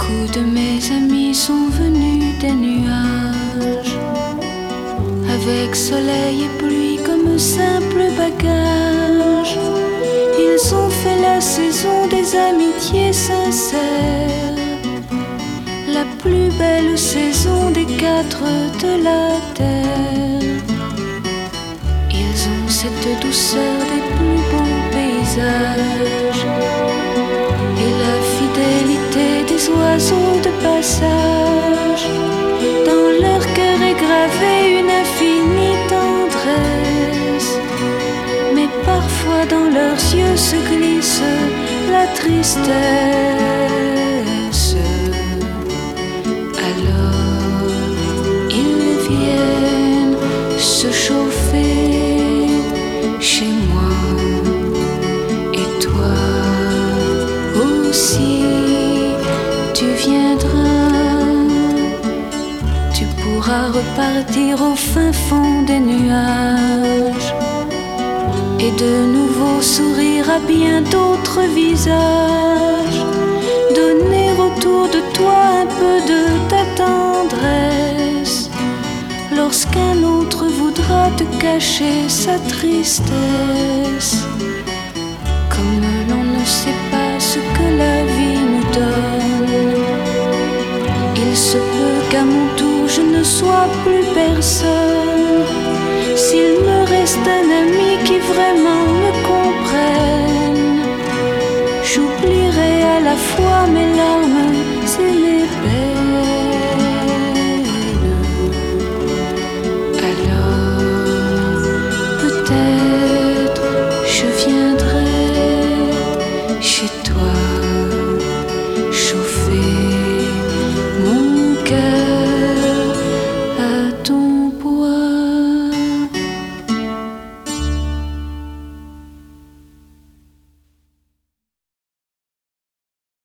Beaucoup de mes amis sont venus des nuages, avec soleil et pluie comme simple bagage. Ils ont fait la saison des amitiés sincères, la plus belle saison des quatre de la terre. Ils ont cette douceur des plus beaux paysages et la fidélité des oiseaux de passage. Dans leur cœur est gravée une infinie tendresse, mais parfois dans leurs yeux se glisse la tristesse. Alors ils viennent se chauffer chez moi, et toi aussi tu viendras. Tu pourras repartir au fin fond des nuages et de nouveau sourire à bien d'autres visages. Donner autour de toi un peu de ta tendresse lorsqu'un autre voudra te cacher sa tristesse. Comme l'on ne sait pas ce que la vie nous donne, il se peut qu'à mon tour je ne sois plus personne. S'il me reste un ami qui vraiment me comprenne, j'oublierai à la fois mes larmes et mes peines.